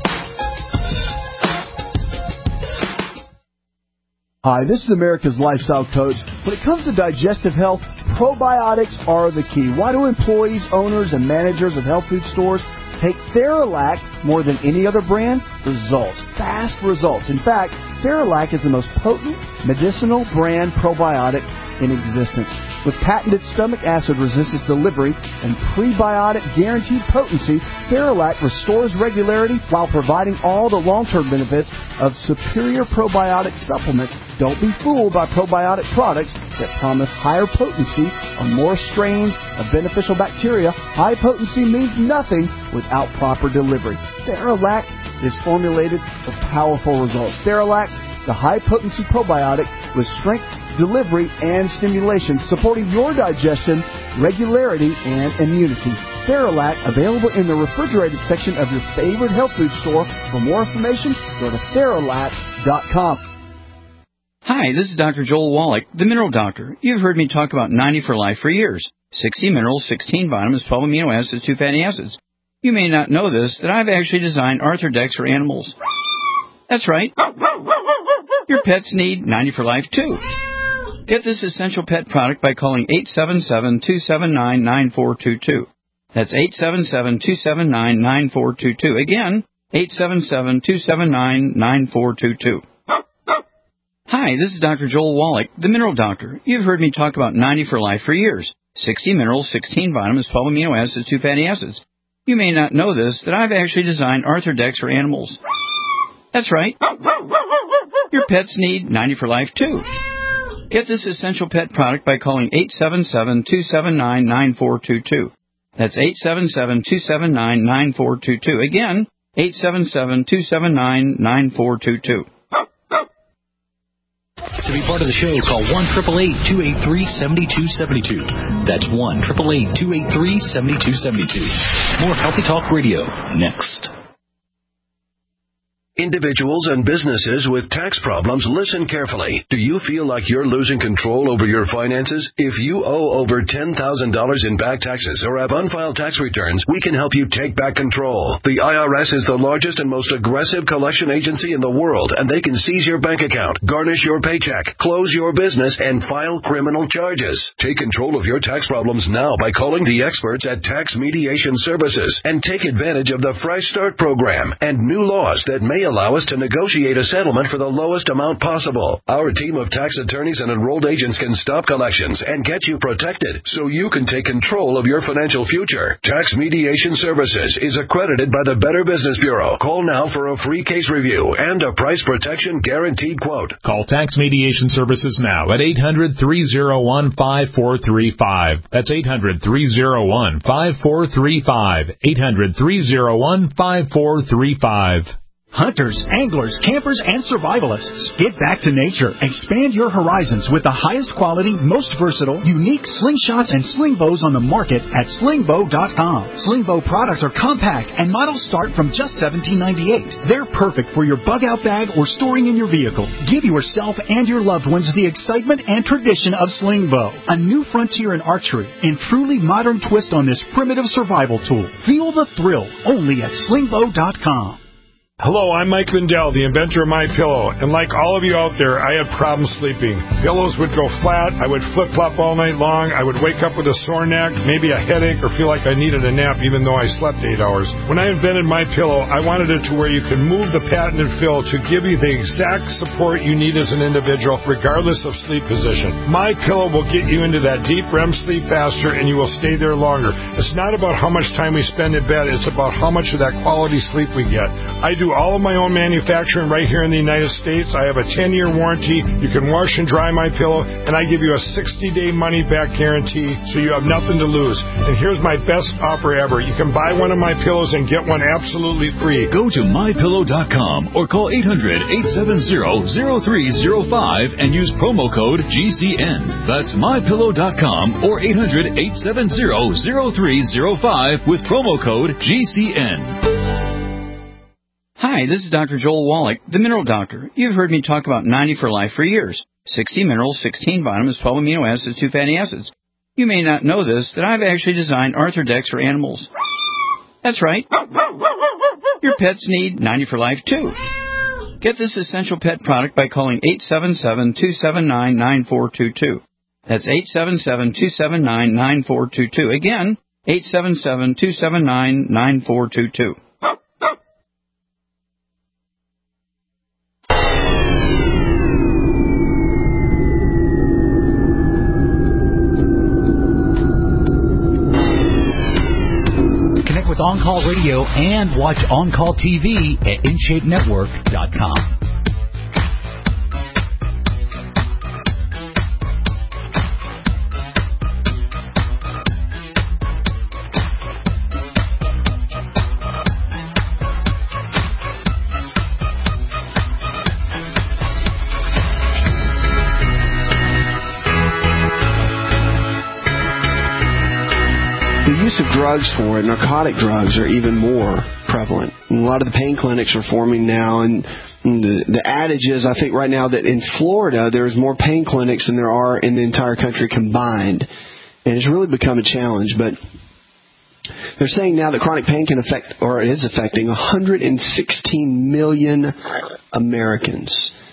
Speaker 15: Hi, this is America's Lifestyle Coach. When it comes to digestive health, probiotics are the key. Why do employees, owners, and managers of health food stores take Theralac more than any other brand? Results. Fast results. In fact, Theralac is the most potent medicinal brand probiotic in existence. With patented stomach acid resistance delivery and prebiotic guaranteed potency, Theralac restores regularity while providing all the long-term benefits of superior probiotic supplements. Don't be fooled by probiotic products that promise higher potency or more strains of beneficial bacteria. High potency means nothing without proper delivery. Theralac is formulated for powerful results. Theralac, the high-potency probiotic with strength, delivery, and stimulation, supporting your digestion, regularity, and immunity. Theralac, available in the refrigerated section of your favorite health food store. For more information, go to Theralac dot com.
Speaker 5: Hi, this is Doctor Joel Wallach, the Mineral Doctor. You've heard me talk about ninety for Life for years. sixty minerals, sixteen vitamins, twelve amino acids, two fatty acids. You may not know this, that I've actually designed Arthrodex for animals. That's right. Your pets need ninety for Life, too. Get this essential pet product by calling eight seven seven, two seven nine, nine four two two. That's eight seven seven, two seven nine, nine four two two. Again, eight seven seven, two seven nine, nine four two two. Hi, this is Doctor Joel Wallach, the Mineral Doctor. You've heard me talk about ninety for Life for years. sixty minerals, sixteen vitamins, twelve amino acids, two fatty acids. You may not know this, that I've actually designed Arthrodex for animals. That's right. Your pets need ninety for Life, too. Get this essential pet product by calling eight seven seven, two seven nine, nine four two two. That's eight seven seven, two seven nine, nine four two two. Again, eight seven seven, two seven nine, nine four two two.
Speaker 13: To be part of the show, call one eight eight eight, two eight three, seven two seven two. That's one eight eight eight, two eight three, seven two seven two. More Healthy Talk Radio next.
Speaker 7: Individuals and businesses with tax problems, listen carefully. Do you feel like you're losing control over your finances? If you owe over ten thousand dollars in back taxes or have unfiled tax returns, we can help you take back control. The I R S is the largest and most aggressive collection agency in the world, and they can seize your bank account, garnish your paycheck, close your business, and file criminal charges. Take control of your tax problems now by calling the experts at Tax Mediation Services and take advantage of the Fresh Start program and new laws that may allow us to negotiate a settlement for the lowest amount possible. Our team of tax attorneys and enrolled agents can stop collections and get you protected so you can take control of your financial future. Tax Mediation Services is accredited by the Better Business Bureau. Call now for a free case review and a price protection guaranteed quote.
Speaker 8: Call Tax Mediation Services now at eight hundred, three oh one, five four three five. That's eight hundred, three oh one, five four three five. eight hundred, three oh one, five four three five.
Speaker 24: Hunters, anglers, campers, and survivalists. Get back to nature. Expand your horizons with the highest quality, most versatile, unique slingshots and sling bows on the market at sling bow dot com. Sling bow products are compact and models start from just seventeen ninety-eight. They're perfect for your bug-out bag or storing in your vehicle. Give yourself and your loved ones the excitement and tradition of sling bow. A new frontier in archery and truly modern twist on this primitive survival tool. Feel the thrill only at sling bow dot com.
Speaker 25: Hello, I'm Mike Lindell, the inventor of MyPillow, and like all of you out there, I had problems sleeping. Pillows would go flat, I would flip-flop all night long, I would wake up with a sore neck, maybe a headache, or feel like I needed a nap even though I slept eight hours. When I invented MyPillow, I wanted it to where you can move the patented fill to give you the exact support you need as an individual, regardless of sleep position. MyPillow will get you into that deep R E M sleep faster, and you will stay there longer. It's not about how much time we spend in bed, it's about how much of that quality sleep we get. I do do all of my own manufacturing right here in the United States. I have a ten-year warranty. You can wash and dry my pillow, and I give you a sixty-day money-back guarantee, so you have nothing to lose. And here's my best offer ever. You can buy one of my pillows and get one absolutely free.
Speaker 3: Go to my pillow dot com or call eight hundred, eight seven zero, zero three zero five and use promo code G C N. That's my pillow dot com or eight hundred, eight seven zero, zero three zero five with promo code G C N.
Speaker 5: Hi, this is Doctor Joel Wallach, the Mineral Doctor. You've heard me talk about ninety for Life for years. sixty minerals, sixteen vitamins, twelve amino acids, two fatty acids. You may not know this, that I've actually designed Arthrodex for animals. That's right. Your pets need ninety for Life, too. Get this essential pet product by calling eight seven seven, two seven nine, nine four two two. That's eight seven seven, two seven nine, nine four two two. Again, eight seven seven, two seven nine, nine four two two.
Speaker 13: With On Call Radio and watch On Call T V at in shape network dot com.
Speaker 4: The use of drugs for it, narcotic drugs, are even more prevalent. And a lot of the pain clinics are forming now, and the, the adage is, I think right now, that in Florida there's more pain clinics than there are in the entire country combined. And it's really become a challenge. But they're saying now that chronic pain can affect, or is affecting, one hundred sixteen million Americans.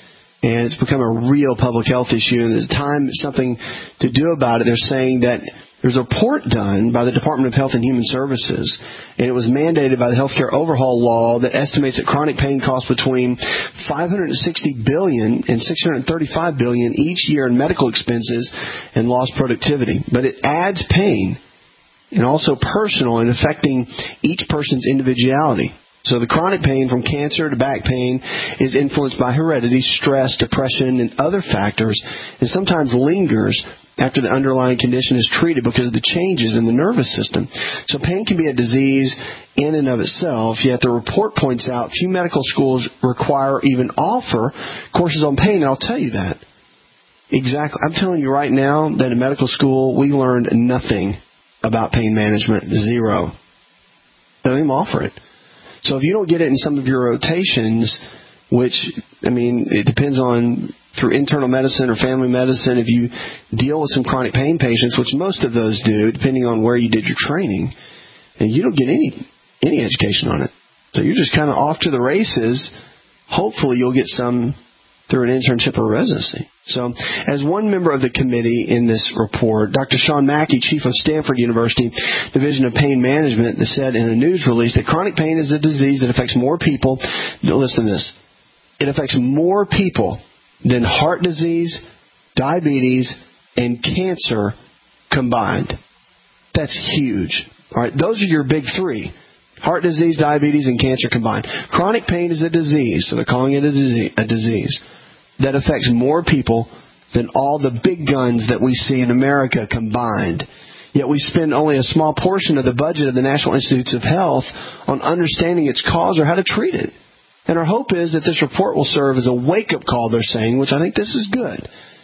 Speaker 4: And it's become a real public health issue, and there's time something to do about it. They're saying that there's a report done by the Department of Health and Human Services, and it was mandated by the Healthcare Overhaul Law that estimates that chronic pain costs between five hundred sixty billion dollars and six hundred thirty-five billion dollars each year in medical expenses and lost productivity. But it adds pain, and also personal, and affecting each person's individuality. So the chronic pain from cancer to back pain is influenced by heredity, stress, depression, and other factors, and sometimes lingers after the underlying condition is treated because of the changes in the nervous system. So pain can be a disease in and of itself, yet the report points out few medical schools require or even offer courses on pain, and I'll tell you that. Exactly. I'm telling you right now that in medical school we learned nothing about pain management. Zero. They don't even offer it. So if you don't get it in some of your rotations, which, I mean, it depends on through internal medicine or family medicine, if you deal with some chronic pain patients, which most of those do, depending on where you did your training, and you don't get any any education on it. So you're just kind of off to the races. Hopefully you'll get some through an internship or residency. So as one member of the committee in this report, Doctor Sean Mackey, chief of Stanford University Division of Pain Management, said in a news release that chronic pain is a disease that affects more people. Listen to this. It affects more people than heart disease, diabetes, and cancer combined. That's huge. All right, those are your big three. Heart disease, diabetes, and cancer combined. Chronic pain is a disease, so they're calling it a disease, a disease that affects more people than all the big guns that we see in America combined. Yet we spend only a small portion of the budget of the National Institutes of Health on understanding its cause or how to treat it. And our hope is that this report will serve as a wake-up call, they're saying, which I think this is good,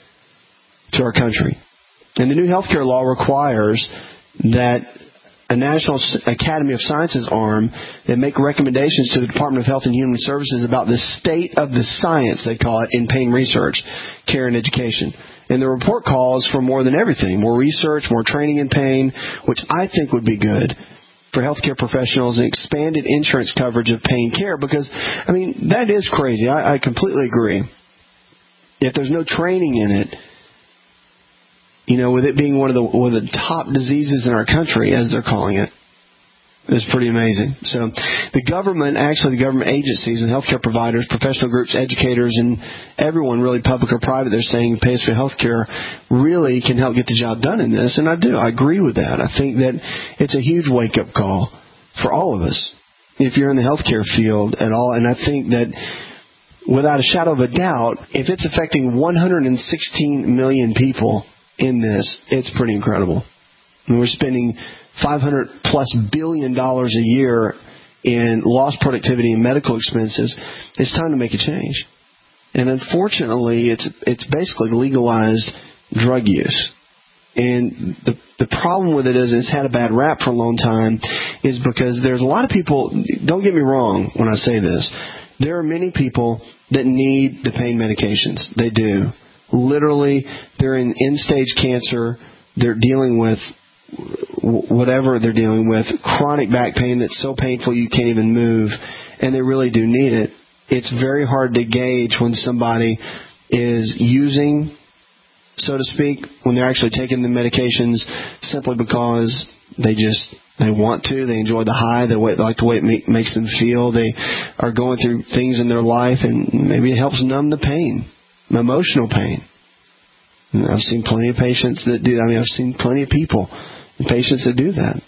Speaker 4: to our country. And the new healthcare law requires that a National Academy of Sciences arm that make recommendations to the Department of Health and Human Services about the state of the science, they call it, in pain research, care, and education. And the report calls for more than everything, more research, more training in pain, which I think would be good for healthcare professionals, and expanded insurance coverage of pain care, because, I mean, that is crazy. I, I completely agree. If there's no training in it, you know, with it being one of the one of the top diseases in our country, as they're calling it, it's pretty amazing. So the government, actually the government agencies and healthcare providers, professional groups, educators, and everyone, really public or private, they're saying pays for healthcare, really can help get the job done in this. And I do. I agree with that. I think that it's a huge wake-up call for all of us. if you're in the healthcare field at all. And I think that without a shadow of a doubt, if it's affecting one hundred sixteen million people in this, it's pretty incredible. I mean, we're spending five hundred plus billion dollars a year in lost productivity and medical expenses. It's time to make a change. And unfortunately, it's it's basically legalized drug use. And the the problem with it is it's had a bad rap for a long time, is because there's a lot of people, don't get me wrong when I say this, there are many people that need the pain medications. They do. Literally, they're in end-stage cancer. They're dealing with whatever they're dealing with, chronic back pain that's so painful you can't even move, and they really do need it. It's very hard to gauge when somebody is using, so to speak, when they're actually taking the medications simply because they just they want to, they enjoy the high, they like the way it make, makes them feel, they are going through things in their life, and maybe it helps numb the pain, emotional pain. And I've seen plenty of patients that do. I mean, I've seen plenty of people and patients that do that,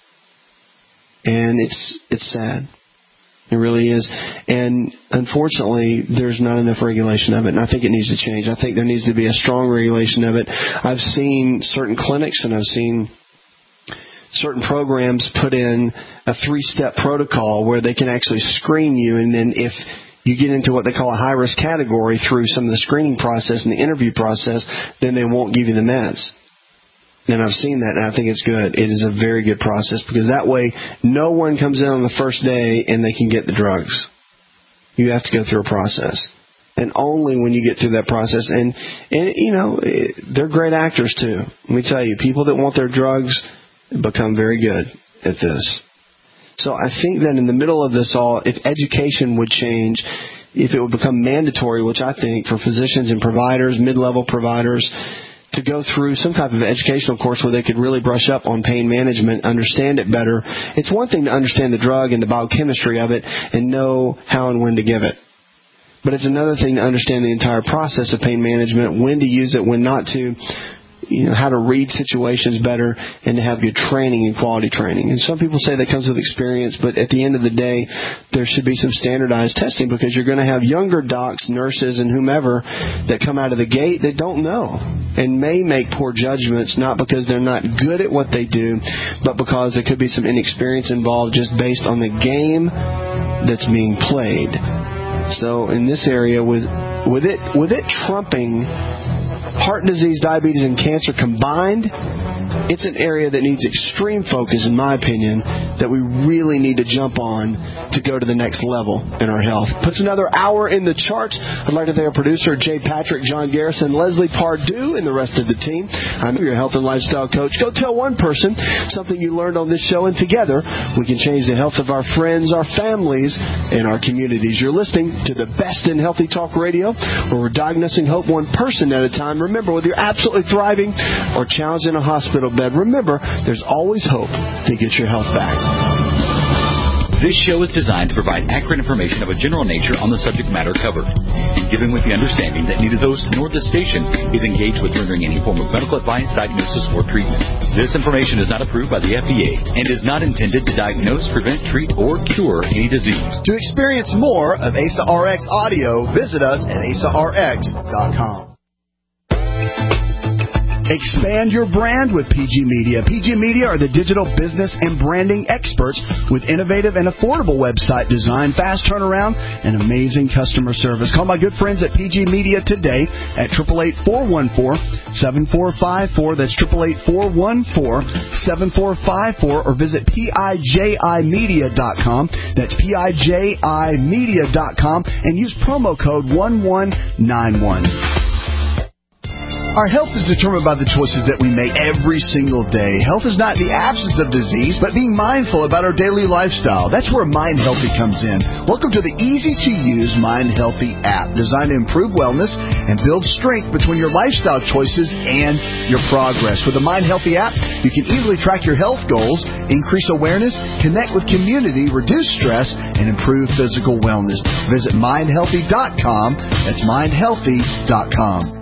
Speaker 4: and it's it's sad. It really is. And unfortunately, there's not enough regulation of it, and I think it needs to change. I think there needs to be a strong regulation of it. I've seen certain clinics and I've seen certain programs put in a three-step protocol where they can actually screen you, and then if you get into what they call a high-risk category through some of the screening process and the interview process, then they won't give you the meds. And I've seen that, and I think it's good. It is a very good process, because that way no one comes in on the first day and they can get the drugs. You have to go through a process. And only when you get through that process, and, and you know, they're great actors too. Let me tell you, people that want their drugs become very good at this. So I think that in the middle of this all, if education would change, if it would become mandatory, which I think for physicians and providers, mid-level providers, to go through some type of educational course where they could really brush up on pain management, understand it better. It's one thing to understand the drug and the biochemistry of it and know how and when to give it. But it's another thing to understand the entire process of pain management, when to use it, when not to, you know, how to read situations better, and to have good training and quality training. And some people say that comes with experience, but at the end of the day, there should be some standardized testing, because you're going to have younger docs, nurses, and whomever that come out of the gate that don't know and may make poor judgments, not because they're not good at what they do, but because there could be some inexperience involved just based on the game that's being played. So in this area, with with it with it trumping heart disease, diabetes, and cancer combined, it's an area that needs extreme focus, in my opinion, that we really need to jump on to go to the next level in our health. Puts another hour in the charts. I'd like to thank our producer, Jay Patrick, John Garrison, Leslie Pardue, and the rest of the team. I'm your health and lifestyle coach. Go tell one person something you learned on this show, and together we can change the health of our friends, our families, and our communities. You're listening to the best in Healthy Talk Radio, where we're diagnosing hope one person at a time. Remember, whether you're absolutely thriving or challenged in a hospital bed, remember, there's always hope to get your health back.
Speaker 13: This show is designed to provide accurate information of a general nature on the subject matter covered, and given with the understanding that neither host nor the station is engaged with rendering any form of medical advice, diagnosis, or treatment. This information is not approved by the F D A and is not intended to diagnose, prevent, treat, or cure any disease.
Speaker 15: To experience more of A S A R X audio, visit us at A S A R X dot com. Expand your brand with P G Media. P G Media are the digital business and branding experts with innovative and affordable website design, fast turnaround, and amazing customer service. Call my good friends at P G Media today at eight eight eight, four one four, seven four five four. That's eight eight eight, four one four, seven four five four, or visit P I J I media dot com. That's P I J I media dot com, and use promo code one one nine one. Our health is determined by the choices that we make every single day. Health is not the absence of disease, but being mindful about our daily lifestyle. That's where Mind Healthy comes in. Welcome to the easy-to-use Mind Healthy app, designed to improve wellness and build strength between your lifestyle choices and your progress. With the Mind Healthy app, you can easily track your health goals, increase awareness, connect with community, reduce stress, and improve physical wellness. Visit mind healthy dot com. That's mind healthy dot com.